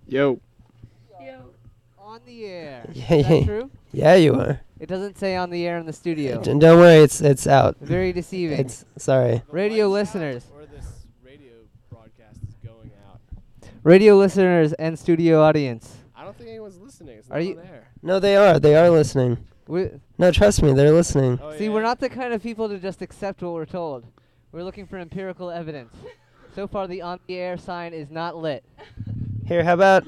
Yo. On the air. Yeah, Is that yeah. true? Yeah, you are. It doesn't say on the air in the studio. Don't worry, it's out. Very deceiving. It's sorry. Radio listeners. Or this radio broadcast is going out. Radio listeners and studio audience. I don't think anyone's listening. It's Are not you- on air. No, they are. They are listening. No, trust me, they're listening. Oh, See, yeah. we're not the kind of people to just accept what we're told. We're looking for empirical evidence. So far, the on the air sign is not lit. Here, how about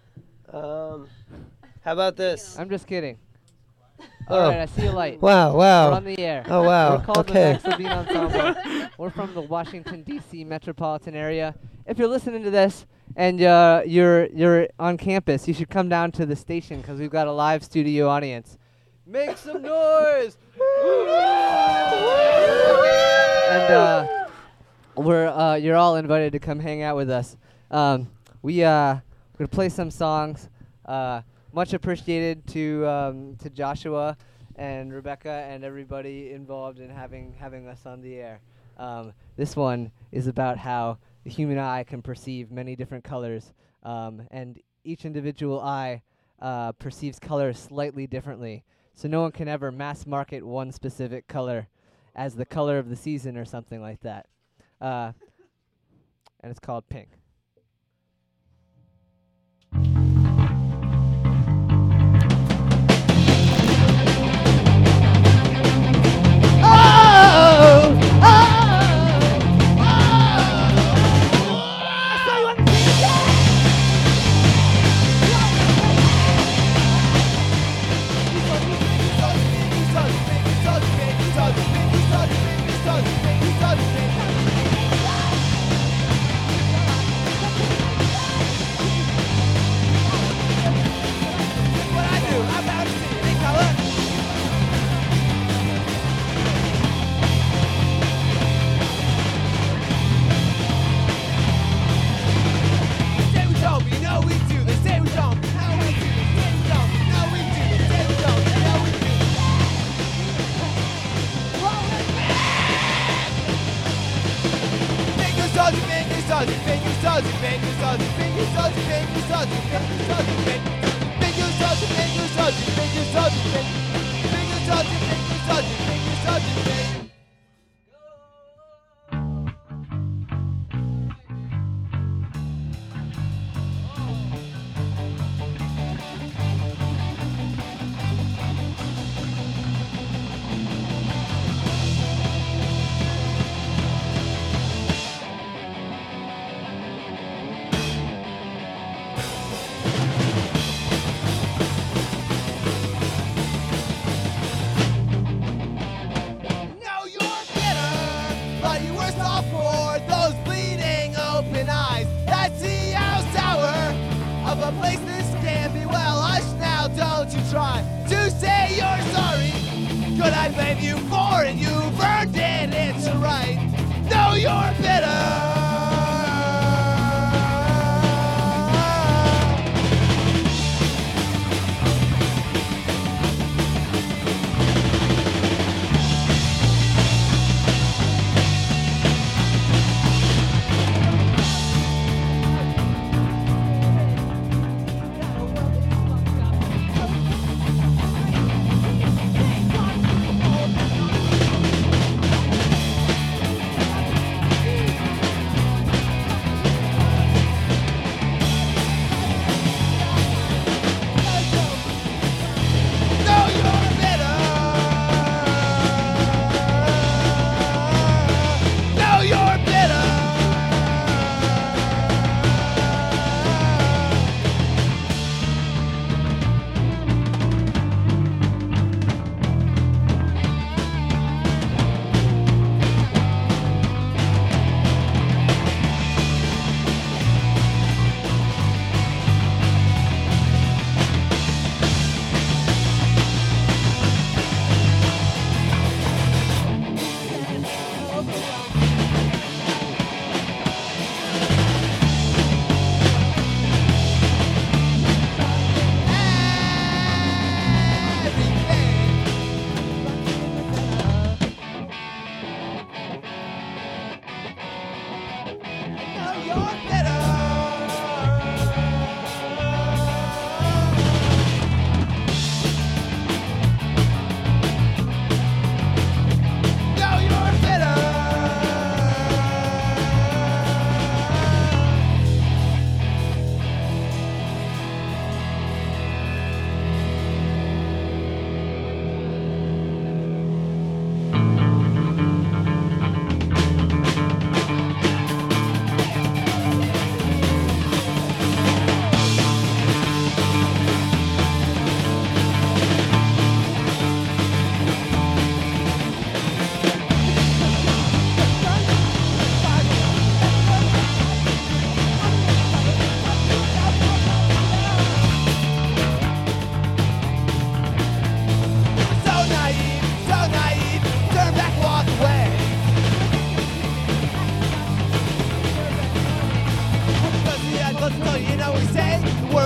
this? I'm just kidding. Oh. All right, I see a light. Wow, We're wow. on the air. Oh, wow. We're called Okay. the Max Levine Ensemble. We're from the Washington, D.C. metropolitan area. If you're listening to this and you're on campus, you should come down to the station because we've got a live studio audience. Make some noise! And you're all invited to come hang out with us. We're gonna play some songs. Much appreciated to Joshua and Rebecca and everybody involved in having us on the air. This one is about how the human eye can perceive many different colors, and each individual eye perceives colors slightly differently. So no one can ever mass market one specific color as the color of the season or something like that. And it's called Pink.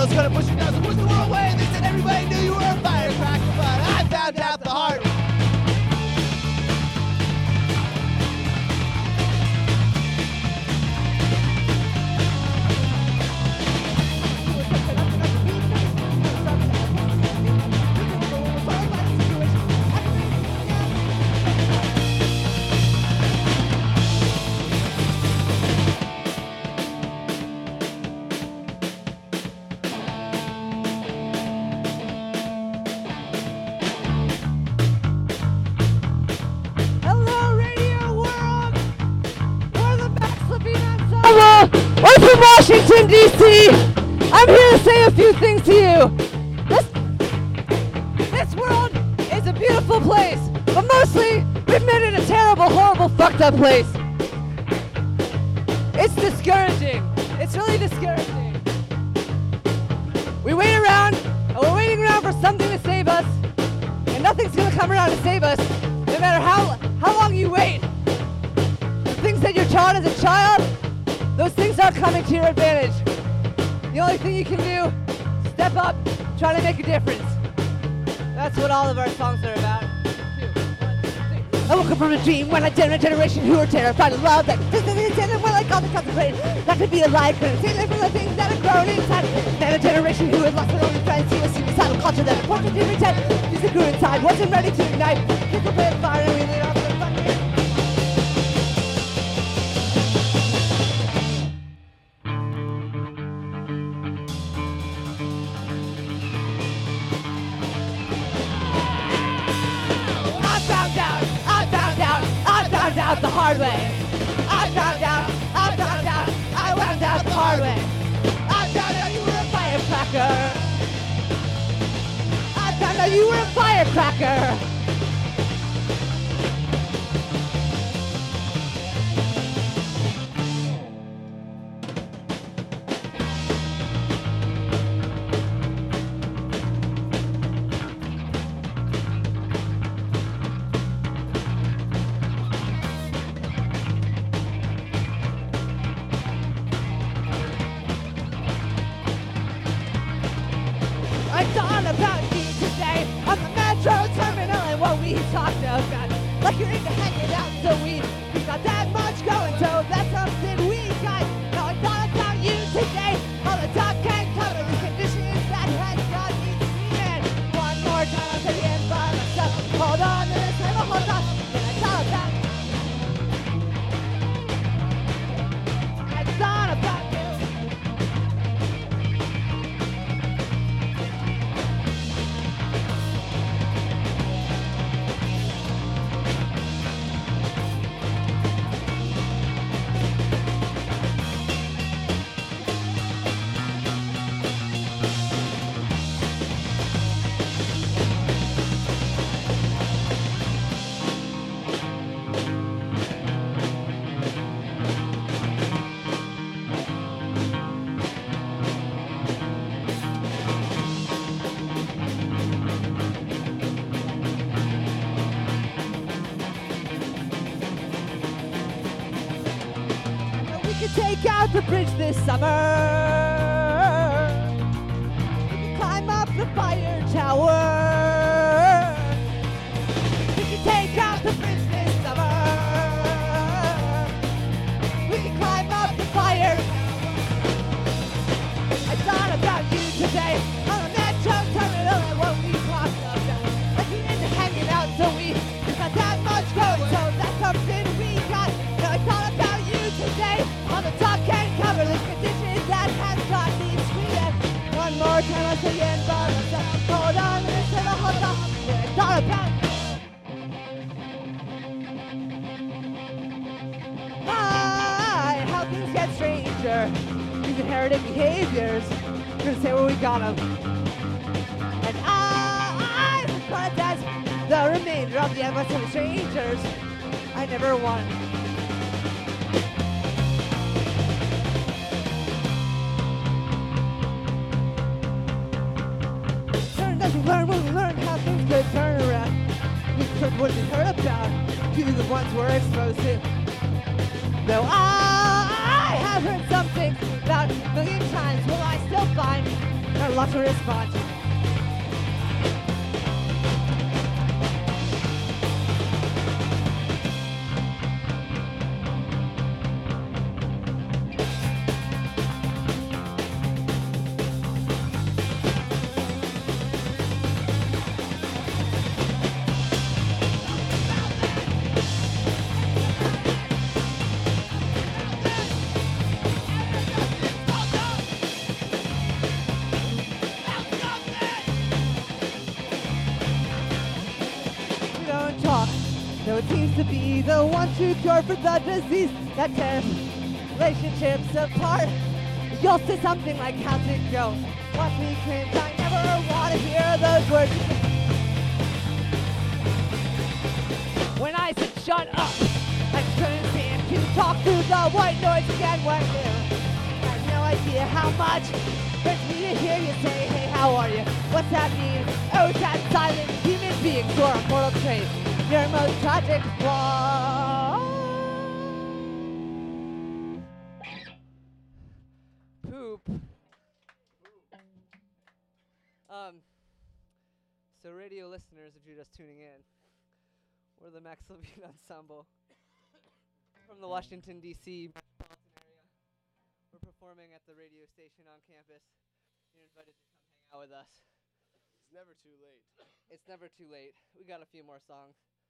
was gonna push you down, so push the world away. They said everybody knew you were a firecracker, but I found out the hard way. I'm from Washington, D.C. I'm here to say a few things to you. This world is a beautiful place, but mostly we've made it a terrible, horrible, fucked up place. It's discouraging. It's really discouraging. We wait around, and we're waiting around for something to save us, and nothing's gonna come around to save us, no matter how long you wait. The things that you're taught as a child, those things aren't coming to your advantage. The only thing you can do, step up, try to make a difference. That's what all of our songs are about. I woke up from a dream when I did a generation who were terrified of love. That didn't well, like all the concentrated. That could be a lie, couldn't see them from the things that have grown inside. Then a generation who had lost their only friends. He was suicidal culture that a portrait to pretend. Music grew inside, wasn't ready to ignite. Kids will play fire and we lit off the fucking. Out the hard way. I found out, I wound out the hard way. I found out you were a firecracker. I found out you were a firecracker. I thought about you today on the metro terminal and what we talked about. Like you're into hanging out, so we've got that much going, so that's something we got. Now I thought about you today, all the talk can't cover the conditions that has got me screaming. One more time I'll say it by myself. Hold on to this, never hold on. And I thought about you. I thought about you. Take out the bridge this summer. We can climb up the fire tower. We can take out the bridge this summer. We can climb up the fire. I thought about you today on the metro terminal and what we talked about. Like we into hanging out, so we've got that much going, so that's something we got. Now I thought about you today. On the top can't cover the conditions that has got me screaming. One more time I'll say it by myself. Hold on to this and I'll hold on. Yeah, I thought about how things get stranger. These inherited behaviors. We're gonna say where we got them. And I thought that's the remainder of the endless of the strangers. I never won. Learn when we learn how things could turn around. We took what we heard about to the ones we're exposed to. Though I have heard some things about a million times, will I still find lot to respond to. Though it seems to be the one true cure for the disease that tears relationships apart. You'll say something like, how's it go? Watch me cringe, I never want to hear those words. When I said shut up, I couldn't stand to talk through the white noise again when you had no idea how much hurts me to hear you say, hey, how are you? What's that mean? Oh, that silent human being for a mortal trait. Your most tragic flaw. Poop. So radio listeners, if you're just tuning in, we're the Max Levine Ensemble from the Washington, D.C. metropolitan area. We're performing at the radio station on campus. You're invited to come hang out with us. It's never too late. It's never too late. We got a few more songs.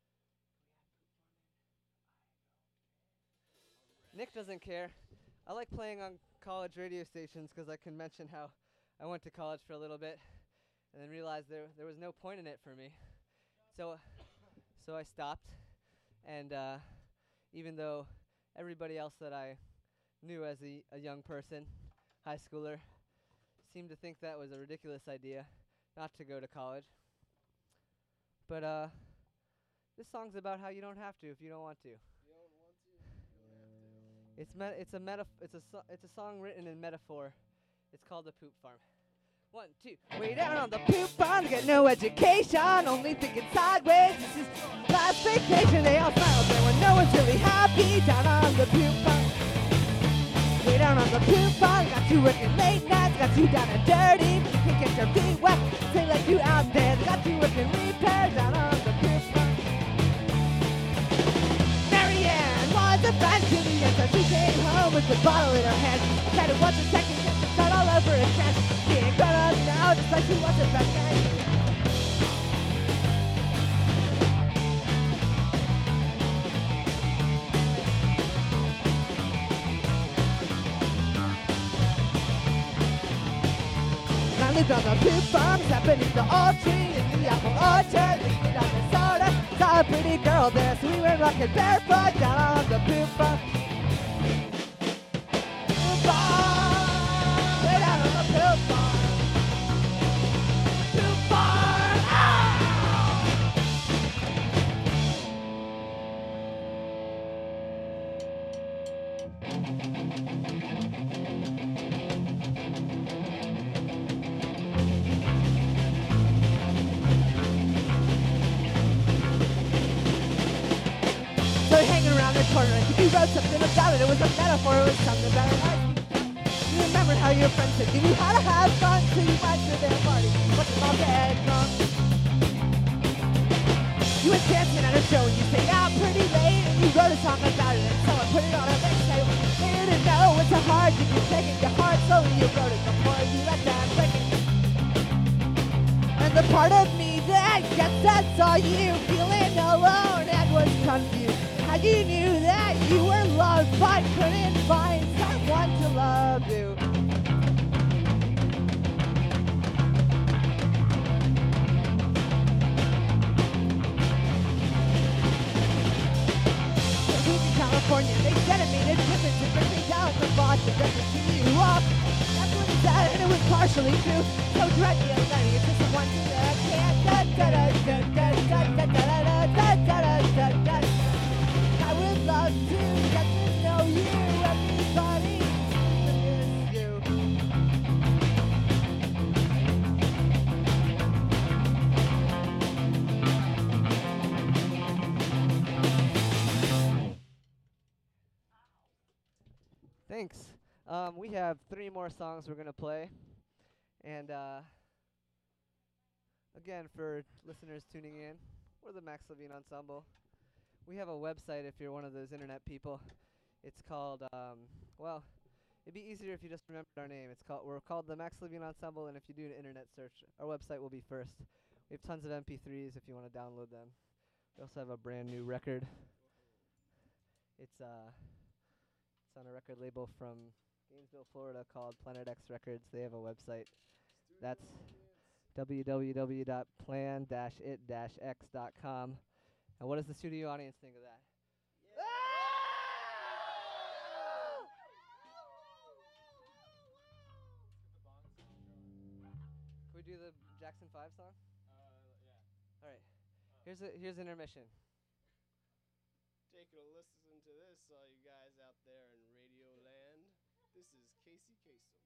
Nick doesn't care. I like playing on college radio stations because I can mention how I went to college for a little bit and then realized there was no point in it for me. So I stopped. And even though everybody else that I knew as a young person, high schooler, seemed to think that was a ridiculous idea not to go to college. But this song's about how you don't have to if you don't want to. It's a song written in metaphor. It's called The Poop Farm. 1, 2. Way down on the poop farm, get no education, only thinking sideways. This is last vacation. They all smile there when no one's really happy. Down on the poop farm. Way down on the poop farm, got you working late nights, got you down and dirty. You can't get your feet wet, they let you out there. They got you working repairs down on the poop farm. The friend to the end, so she came home with the bottle in her hand. Tried to watch a second, just to start all over again. Being grown up now, just like she wasn't back then. I lived on the poop farm, sat beneath the old tree in the apple orchard. Licked on the soda, saw a pretty girl there, so we went rocking barefoot down on the poop farm. Poop farm, way down on the poop farm. Poop farm, you wrote something about it, it was a metaphor, it was something about a life. You remember how your friends said you knew how to have fun, so you went to their party, but they're all dead drunk. You were dancing at a show and you stayed out pretty late, and you wrote a song about it, and someone put it on a mixtape. You didn't know it's so hard, you could take it to heart, slowly you wrote it before you let them break it. And the part of me that gets that saw you feeling alone and was confused. How you knew that you were loved but couldn't find someone to love you. Moved to California, they dedicated different to bring me down from Boston just to see you up. That's what he said, and it was partially true. So dread me, Lenny, it's just the one thing that I can't. Da da da da da da da da da da da da. I would love to get to know you, everybody miss you. Thanks. We have 3 more songs we're gonna play, And again, for listeners tuning in, we're the Max Levine Ensemble. We have a website if you're one of those internet people. It's called, well, it'd be easier if you just remembered our name. We're called the Max Levine Ensemble, and if you do an internet search, our website will be first. We have tons of MP3s if you want to download them. We also have a brand new record. It's on a record label from Gainesville, Florida called Planet X Records. They have a website. That's www.plan-it-x.com. And what does the studio audience think of that? Can we do the Jackson 5 song? Yeah. All right. Here's intermission. Take a listen to this, all you guys out there in Radio Land. This is Casey Kasem.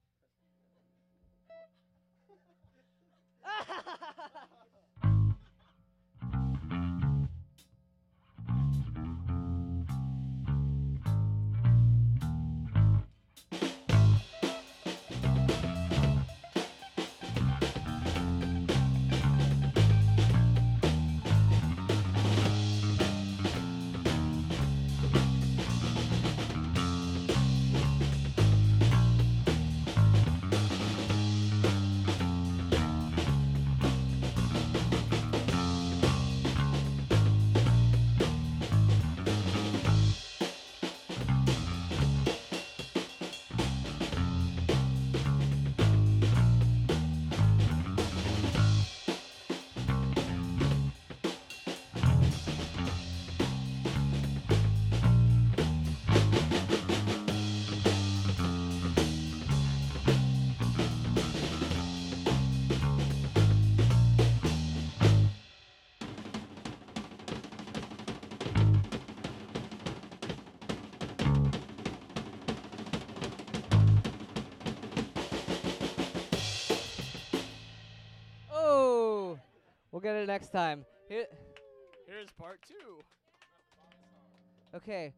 We'll get it next time. Here's part 2. Okay.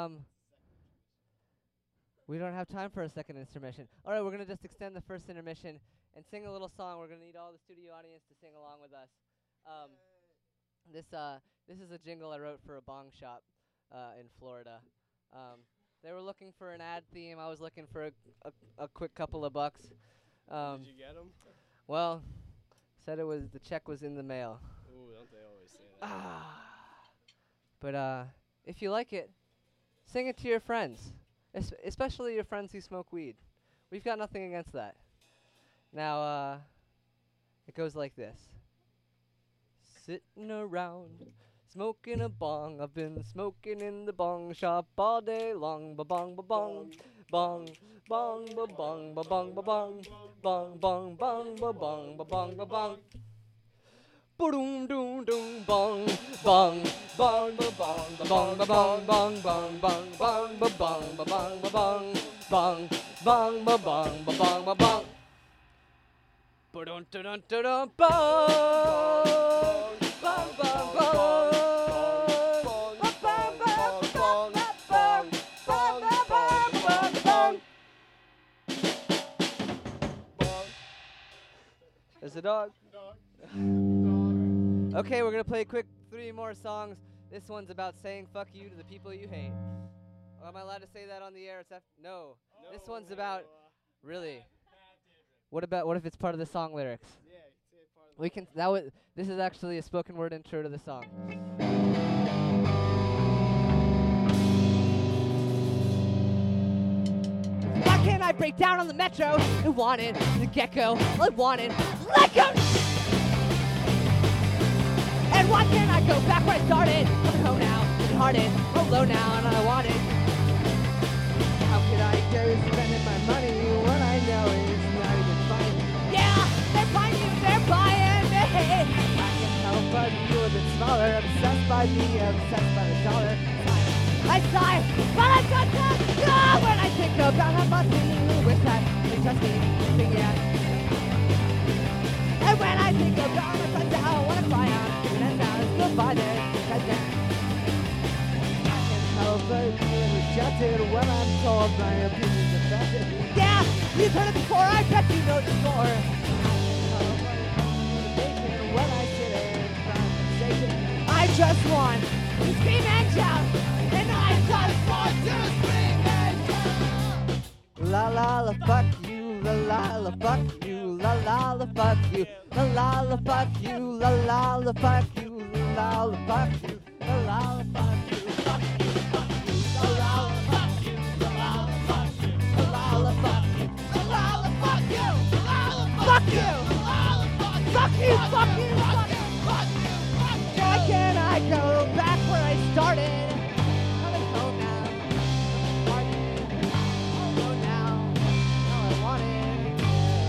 We don't have time for a second intermission. All right, we're going to just extend the first intermission and sing a little song. We're going to need all the studio audience to sing along with us. This is a jingle I wrote for a bong shop in Florida. They were looking for an ad theme. I was looking for a quick couple of bucks. Did you get them? Well, said the check was in the mail. Ooh, don't they always say that? But if you like it, sing it to your friends, especially your friends who smoke weed. We've got nothing against that. Now, it goes like this. Sitting around, smoking a bong. I've been smoking in the bong shop all day long. Ba-bong, ba-bong, bong, bong, ba-bong, ba-bong, ba-bong, bong, bong, bong, ba-bong, ba-bong, ba-bong. Ba-doom, doom, doom, bong, bong, bong, ba-bong, ba-bong, ba-bong, bong, bong, bong, bong, ba-bong, ba-bong, ba-bong, bong, bong, ba-bong, ba-bong, ba-bong. Ba-dum-da-dum-da-dum, bong, bong, bong, bong. There's a dog. Okay, we're going to play a quick 3 more songs. This one's about saying fuck you to the people you hate. Am I allowed to say that on the air? No. This one's about... Really? What if it's part of the song lyrics? Yeah, say part of the This is actually a spoken word intro to the song. Why can't I break down on the metro? I wanted the gecko. I wanted let go. And why can't I go back where I started? I'm home now, and hearted, alone now, and I want it. How could I go spending my money when I know it's not even funny? Yeah, they're buying me. I can't help but feel a bit smaller, obsessed by me, obsessed by the dollar. I sigh, but I got to go when I think about how much you wish that they trust me, yeah. And when I think about my friends, I wanna cry out, and now it's goodbye there, because then I can't help but feel rejected when I'm told my opinion's affected. Yeah, You've heard it before, I bet you know the score. When I sit in front of the station, I just want to scream and shout, and I just want to scream and shout. La la la fuck you, la la la fuck you, la la la fuck you, la la la fuck you, la la la fuck you, la la fuck you, la la fuck you, fuck you, fuck you, la la fuck you, la la fuck you, la la fuck you, la la fuck you, fuck you, fuck you, fuck you, fuck you, fuck you. Why can't I go back where I started? Coming home now, I'll go now, how I want it.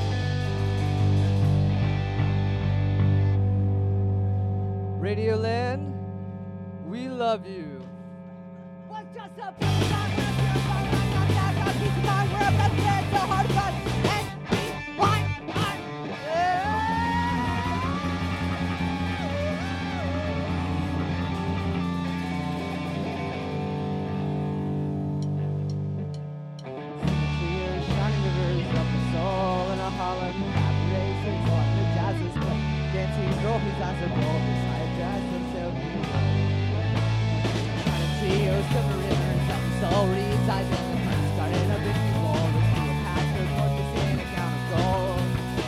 Radioland, we love you. Was just a piece of mind, not that a piece of mind, we're about to get so hard fun, and we want clear, shining rivers of the soul in a Holland, cabarets and what the jazz is playing, dancing girl whose eyes are gold, beside jazz and silky. Silver rivers of the soul resides in the first garden of the people. The Cleopatra north to Santa Count of gold.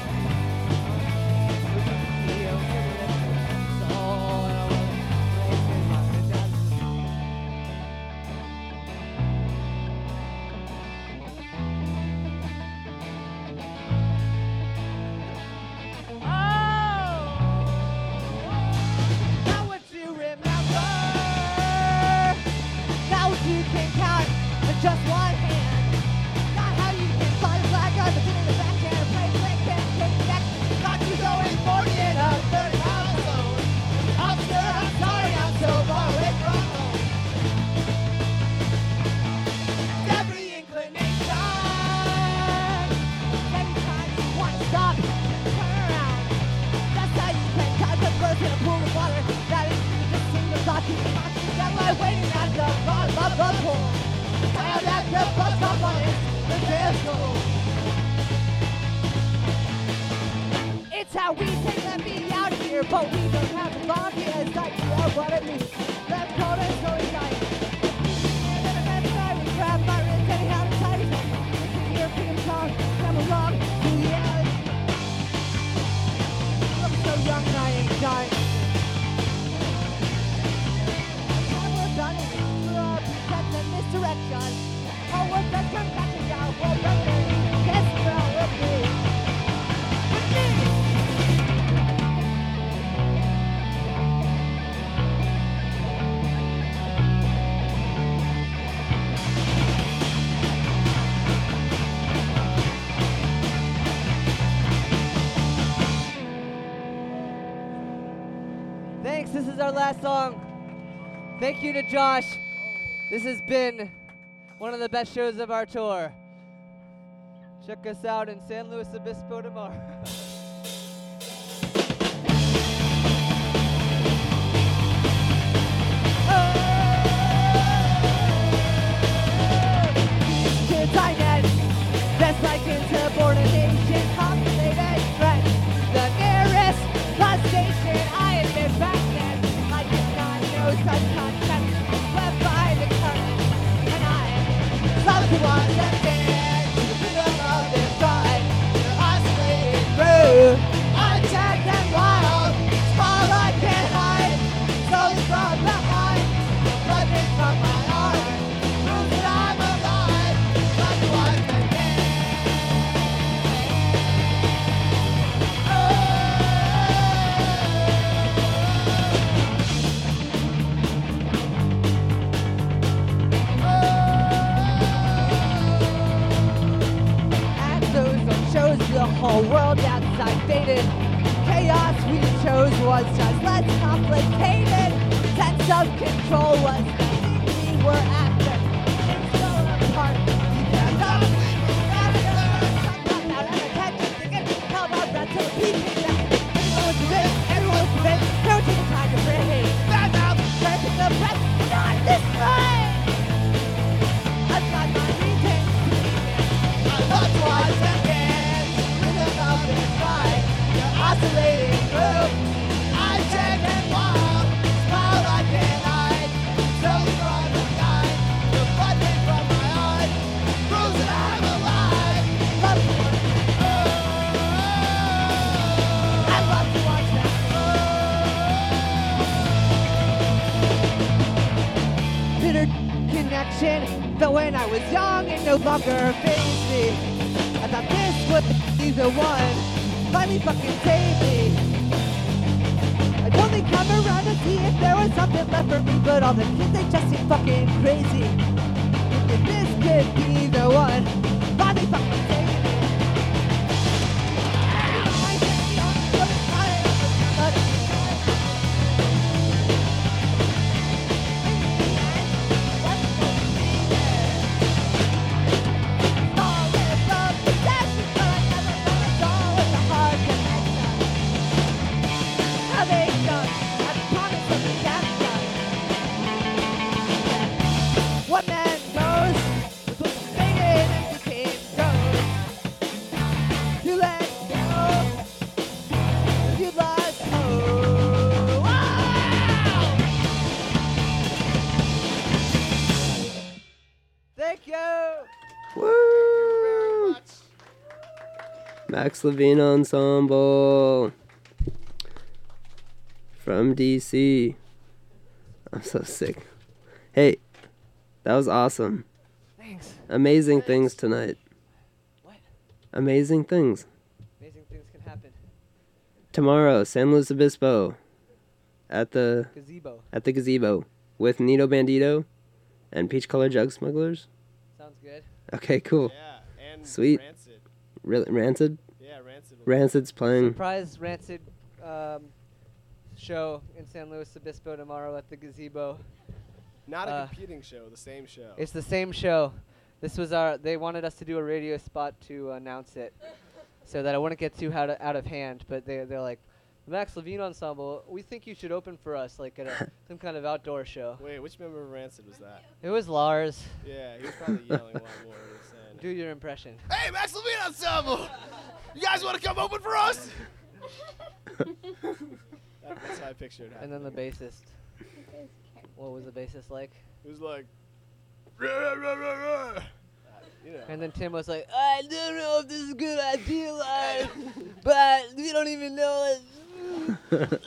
Silver rivers of the soul and a race in London jazz. Now what you remember? You can count with just one hand. Not how you can fly the flag on the in the backhand. Play quick and take back. Got you going 40 in a 30-mile zone. I'm sure I'm sorry I'm so far away from home. Every inclination. Anytime you want to stop, turn around. That's how you can catch a bird in a pool of water. That is just single thought you can watch. That lie waiting at the bottom of the pool. Now that the bus stop on it, the dance goes. It's how we take the meat out here, but we don't have the foggiest idea what it means. Left cold and so excited. And then I we grab my wrist and how to tight it. Listen to your freedom song, come along to the end. I'm so young and I ain't dying. Misdirection. Oh, we're just come back and down. We're running. Yes, girl, we'll be. Thanks. This is our last song. Thank you to Josh. This has been one of the best shows of our tour. Check us out in San Luis Obispo tomorrow. Kids I met, best like insubordination, compensated friends. The nearest bus station I had been back then. I did not know such concept. Left by the current, and I love to watch them dance to the rhythm of their stride. Their oscillating groove, I tag them wild. It's all I can hide. Slowly from behind, blooding from my heart. Prove that I'm alive. Love to watch them dance. Shows the whole world outside faded. Chaos we chose was just less complicated. Sense of control was the thing we were after. It's still apart. You can't stop. Out of attention, thinking held our breath till the beat came back. Everyone was convinced, everyone was convinced. No taking time to breathe. Bad mouth, taking the breath, not this way. I've got my reason. I love to watch them. oscillating through. I check and wild, smile I can't hide. Slowly from the night, the blood came from my heart. Proves that I'm alive. Love to watch I love to watch that. Bitter connection, but when I was young it no longer fazed me. I thought this would be the one, finally fucking save me. I'd only come around to see if there was something left for me, but all the kids they just seem fucking crazy. If this could be the one, finally fucking save me. What man knows was what faded and became ghost. You let go, you lost hope. Wow! Thank you. Woo! Max Levine Ensemble from DC. I'm so sick. Hey, that was awesome. Thanks. Amazing things tonight. What? Amazing things. Amazing things can happen. Tomorrow, San Luis Obispo at the Gazebo. with Nito Bandito and Peach Color Jug Smugglers. Sounds good. Okay, cool. Yeah, and Sweet. Rancid. Really, Rancid? Yeah, Rancid. Rancid's playing. Surprise Rancid show in San Luis Obispo tomorrow at the Gazebo. Not a competing show, the same show. It's the same show. This was they wanted us to do a radio spot to announce it, so that it wouldn't get too out of hand. But they're like, Max Levine Ensemble, we think you should open for us, like at some kind of outdoor show. Wait, which member of Rancid was that? It was Lars. Yeah, he was probably yelling a lot more than he was saying. Do your impression. Hey, Max Levine Ensemble! You guys want to come open for us? That's how I pictured it. And then the bassist. What was the bassist like? It was like, rah, rah, rah, rah. You know. And then Tim was like, I don't know if this is a good idea, Lars, but we don't even know it.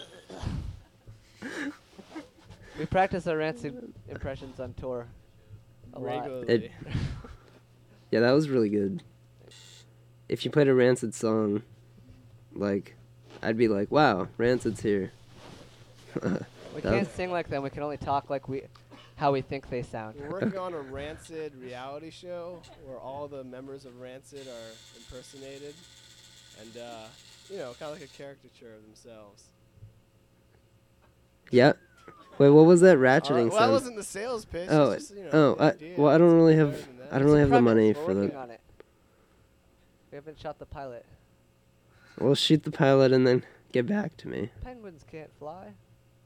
We practice our Rancid impressions on tour a lot. Regularly. Yeah, that was really good. If you played a Rancid song, like, I'd be like, wow, Rancid's here. We can't sing like them. We can only talk like how we think they sound. We're working on a Rancid reality show where all the members of Rancid are impersonated and, kind of like a caricature of themselves. Yeah. Wait, what was that ratcheting Well, that sound? wasn't the sales pitch. Oh, it's just, I don't really have the money We're for working that. on it. We haven't shot the pilot. We'll shoot the pilot and then get back to me. Penguins can't fly.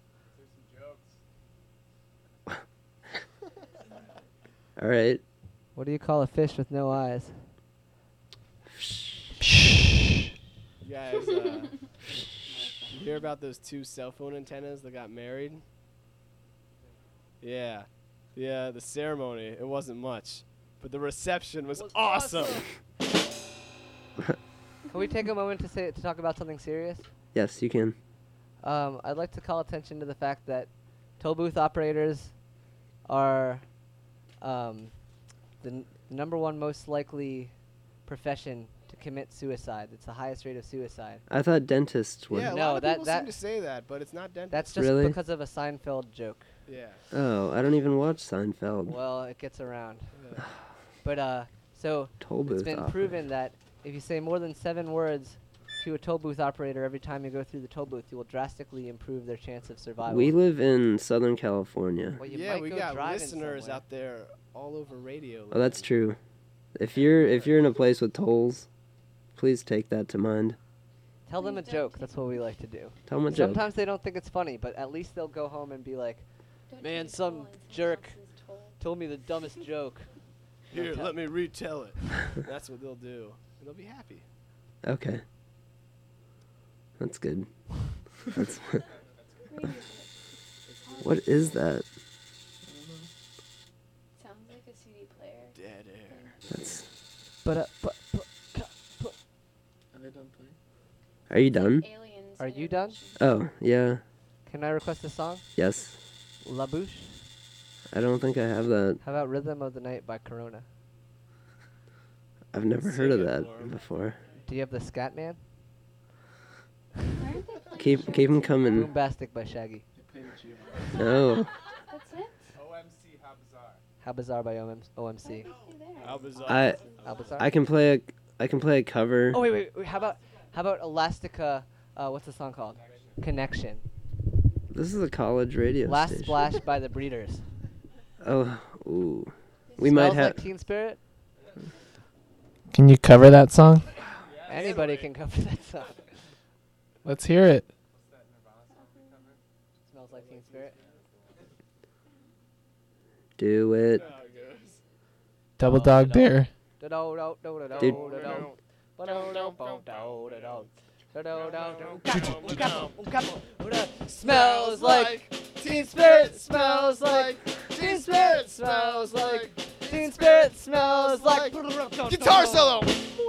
All right. What do you call a fish with no eyes? You guys, you hear about those two cell phone antennas that got married? Yeah. Yeah, the ceremony, it wasn't much. But the reception was awesome. Can we take a moment to talk about something serious? Yes, you can. I'd like to call attention to the fact that toll booth operators are the number one most likely profession to commit suicide. It's the highest rate of suicide. I thought dentists were. Yeah, a No, lot of people that seem to say that, but it's not dentist. That's just Really? because of a Seinfeld joke. Yeah. Oh, I don't even watch Seinfeld. Well, it gets around. Yeah. But so Toll it's booth been operator. proven that if you say more than 7 words to a toll booth operator every time you go through the toll booth, you will drastically improve their chance of survival. We live in Southern California. Well, you Yeah, might we go got driving listeners somewhere. out there all over radio. Oh, that's true. If you're in a place with tolls, please take that to mind. Tell them a joke. That's what we like to do. Tell them a joke. Sometimes they don't think it's funny, but at least they'll go home and be like, man, some jerk told me the dumbest joke. Here, let me retell it. That's what they'll do. And they'll be happy. Okay. That's good. That's what is that? Sounds like a CD player. Dead air. That's. But Are they done playing? Are you done? Aliens. Are you done? Oh yeah. can I request a song? Yes. La Bouche. I don't think I have that. How about Rhythm of the Night by Corona? I've never Sing heard of it that for 'em. before. Do you have the Scat Man? Keep 'em coming. Boombastic by Shaggy. They played it No. That's it? OMC, how bizarre. How Bizarre by OMC. Hey there. How bizarre. I How Bizarre? I can play a cover. Oh wait. How about Elastica? What's the song called? Connection. This is a college radio Last station. Splash by the Breeders. Oh, ooh. We might Smells have. like Teen Spirit. Can you cover that song? Anybody can cover that song. Let's hear it. Smells like Teen Spirit. Do it. Double Dog Dare. Smells like Teen Spirit. Smells like Teen Spirit. Smells like Teen Spirit. Smells like Guitar solo.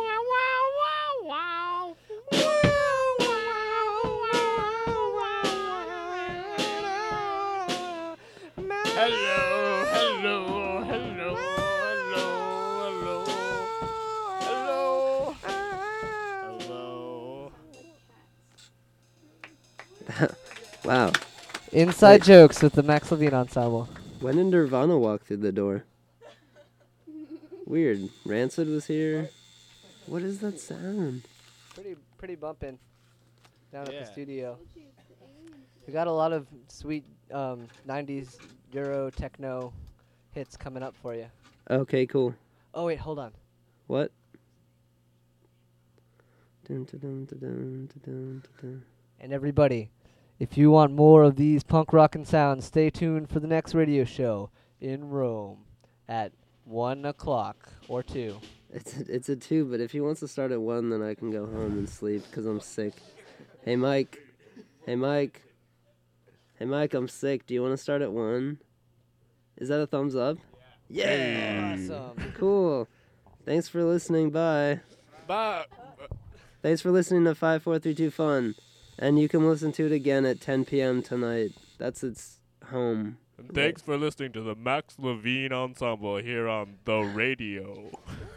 Hello, hello, hello, hello, hello, hello, hello. Wow. Inside Wait. jokes with the Max Levine Ensemble. When did Nirvana walk through the door? Weird. Rancid was here. What is that sound? Pretty bumpin' down at Yeah. the studio. We got a lot of sweet 90s Euro techno hits coming up for you. Okay, cool. Oh wait, hold on. What? Dun, dun, dun, dun, dun, dun, dun, dun. And everybody, if you want more of these punk rockin' sounds, stay tuned for the next radio show in Rome at 1 o'clock or 2. It's a 2, but if he wants to start at 1, then I can go home and sleep because I'm sick. Hey, Mike. Hey, Mike. Hey, Mike, I'm sick. Do you want to start at 1? Is that a thumbs up? Yeah. Awesome. Cool. Thanks for listening. Bye. Bye. Thanks for listening to 5432 Fun. And you can listen to it again at 10 p.m. tonight. That's its home. And thanks for listening to the Max Levine Ensemble here on the radio.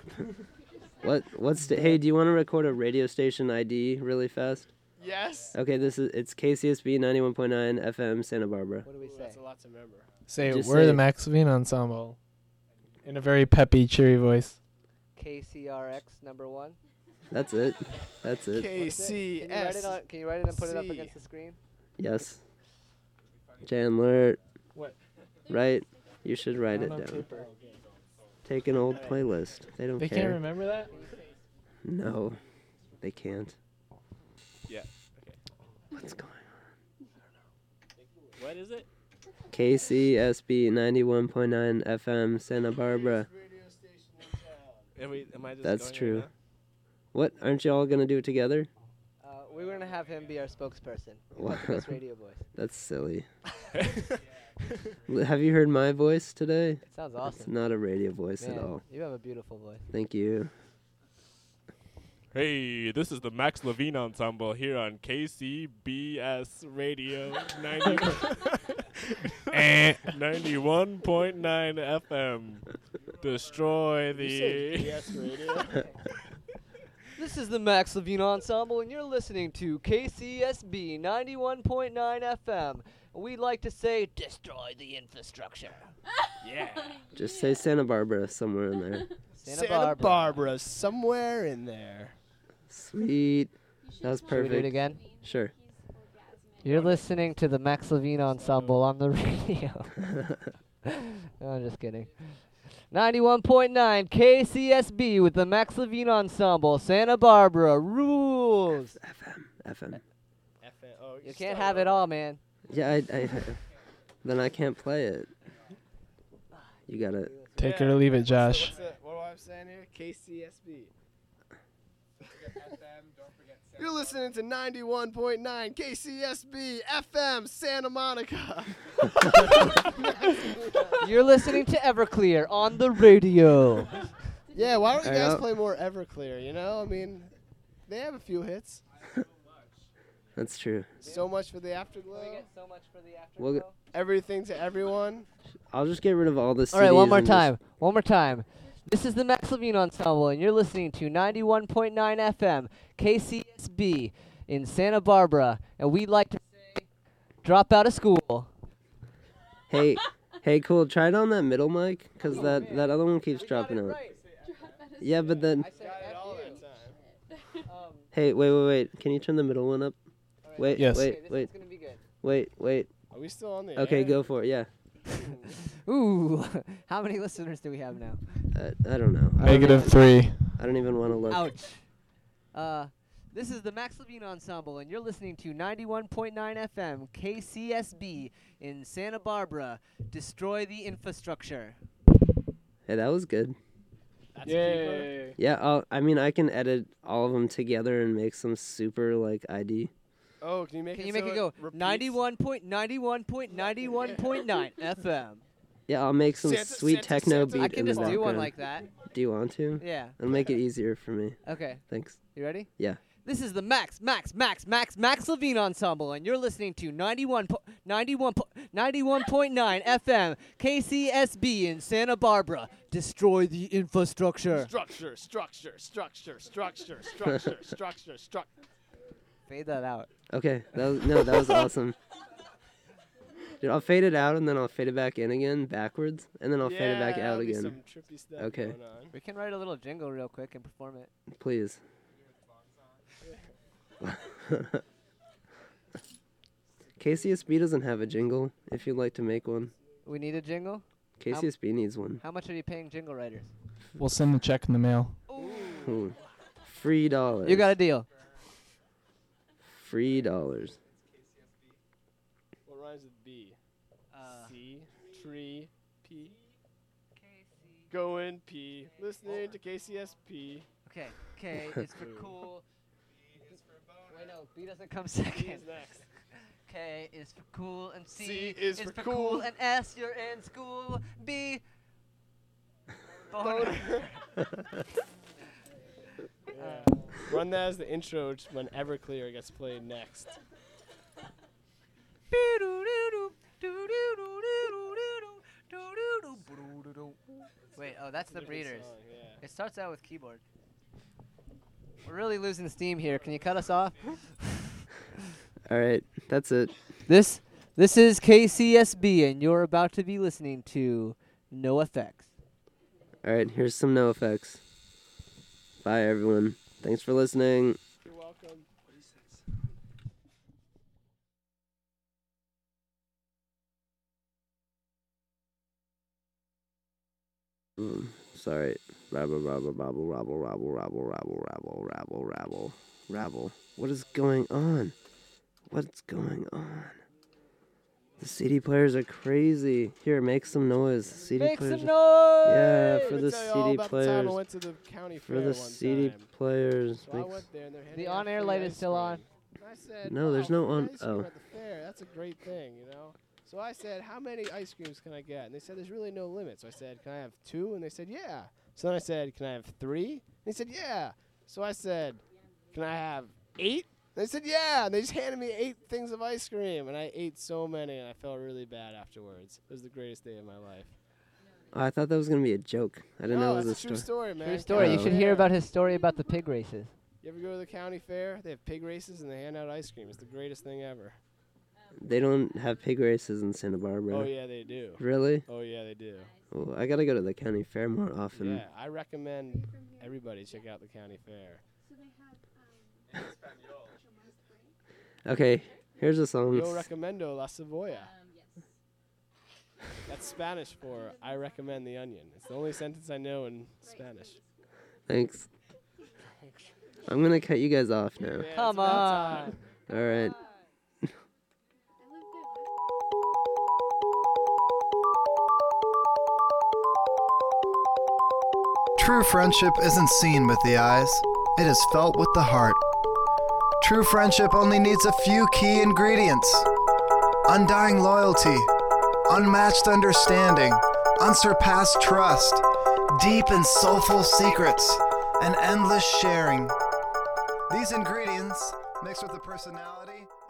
Hey, do you want to record a radio station ID really fast? Yes. Okay, it's KCSB 91.9 FM Santa Barbara. What do we say? That's a lot to remember. Say, Just we're say the it. Max Levine Ensemble. In a very peppy, cheery voice. KCRX number 1. That's it. That's it. KCS. Can you write it and put it up C. against the screen? Yes. Chandler. What? Right? You should write it Not on down. paper. Take an old playlist. They don't They care. can't remember that? No, they can't. Yeah. What's going What is it? on? KCSB 91.9 FM Santa Barbara. Am I just That's going true. right now? What? Aren't you all gonna do it together? We were going to have him be our spokesperson. Wow. That's the best radio voice. That's silly. Have you heard my voice today? It sounds It's awesome. not a radio voice Man, at all. you have a beautiful voice. Thank you. Hey, this is the Max Levine Ensemble here on KCBS Radio 91.9 FM. Destroy the... Yes, radio. This is the Max Levine Ensemble, and you're listening to KCSB 91.9 FM. And we'd like to say, destroy the infrastructure. Yeah. Just say Santa Barbara somewhere in there. Santa Barbara, somewhere in there. Sweet. That was Should we do it perfect. again? Sure. You're listening to the Max Levine Ensemble on the radio. No, I'm just kidding. 91.9 KCSB with the Max Levine Ensemble. Santa Barbara rules. FM. Oh, You can't have it all, man. Yeah, then I can't play it. You gotta. Take it or leave it, Josh. What am I saying here? KCSB. You're listening listening to 91.9 KCSB FM Santa Monica. You're listening to Everclear on the radio. Yeah, why don't you Hey, guys I'll- play more Everclear, you know? I mean, they have a few hits. That's true. So much for the Afterglow. so much for the We'll get- Everything to everyone. I'll just get rid of all the CDs. All right, one more and just- time. One more time. This is the Max Levine Ensemble, and you're listening to 91.9 FM, KCSB in Santa Barbara. And we'd like to say, drop out of school. Hey, cool. Try it on that middle mic, because that other one keeps dropping out. Yeah, but then... Got it all that time. Hey, wait. Can you turn the middle one up? Wait, Yes. wait. Are we still on the Okay, air? go for it. Yeah. Ooh, how many listeners do we have now? I don't know. -3. I don't even want to look. Ouch. This is the Max Levine Ensemble, and you're listening to 91.9 FM, KCSB in Santa Barbara. Destroy the infrastructure. Hey, that was good. That's a keeper. Yay. Yeah, I can edit all of them together and make some super, ID. Oh, can you make Can it you make so it go repeats? 91.91.91.9 FM? Yeah, I'll make some Santa, sweet Santa, techno Santa. beat I in can the just do background. one like that. Do you want to? Yeah. It'll make it easier for me. Okay. Thanks. You ready? Yeah. This is the Max Levine Ensemble, and you're listening to 91.9 FM, KCSB in Santa Barbara. Destroy the infrastructure. Structure. Fade that out. Okay, that was awesome. Dude, I'll fade it out and then I'll fade it back in again backwards, and then I'll fade it back Yeah, out that'll be again. some trippy stuff Okay. going on. We can write a little jingle real quick and perform it. Please. KCSB doesn't have a jingle. If you'd like to make one, We need a jingle? KCSB needs one. How much are you paying jingle writers? We'll send the check in the mail. Ooh. Free dollars. You got a deal. Free dollars. What rhymes with B? C, tree, P. Going P. Listening to KCSP. Okay, K is for cool. Wait, no, B doesn't come P second. is next. K is for cool, and C, C is for cool. and S, you're in school. B, Boner. Run that as the intro when Everclear gets played next. Wait, oh, that's the Different Breeders. song, yeah. It starts out with keyboard. We're really losing steam here. Can you cut us off? All right, that's it. This is KCSB, and you're about to be listening to No Effects. All right, here's some no effects. Bye, everyone. Thanks for listening. You're welcome. Sorry. Rabble, rabble, rabble, rabble, rabble, rabble, rabble, rabble, rabble, rabble, rabble. What is going on? What's going on? The CD players are crazy. Here, make some noise. CD Make players. some noise! Yeah, Let for me the tell you all CD about the time I players. went to the county For fair the one CD time. players. So I Make went there and they're handing The out on-air free light is ice still cream. on. And I said, No, there's "Wow, no free on- ice cream oh. at the fair. That's a great thing, you know. So I said, how many ice creams can I get? And they said, there's really no limit. So I said, can I have 2? And they said, yeah. So then I said, can I have 3? And they said, yeah. So I said, can I have 8? And they said, yeah. And they just handed me 8 things of ice cream. And I ate so many, and I felt really bad afterwards. It was the greatest day of my life. Oh, I thought that was gonna be a joke. I didn't know it was a that's a true story. story, man. True story. You Oh. should hear about his story about the pig races. You ever go to the county fair? They have pig races, and they hand out ice cream. It's the greatest thing ever. They don't have pig races in Santa Barbara. Oh, yeah, they do. Really? Oh, yeah, they do. Oh, I gotta go to the county fair more often. Yeah, I recommend everybody check out the county fair. Okay, here's a song. Yo recomiendo la cebolla. That's Spanish for I recommend the onion. It's the only sentence I know in Spanish. Thanks. I'm gonna cut you guys off now. Yeah, it's Come about on. time. All right. True friendship isn't seen with the eyes, it is felt with the heart. True friendship only needs a few key ingredients: undying loyalty, unmatched understanding, unsurpassed trust, deep and soulful secrets, and endless sharing. These ingredients, mixed with the personality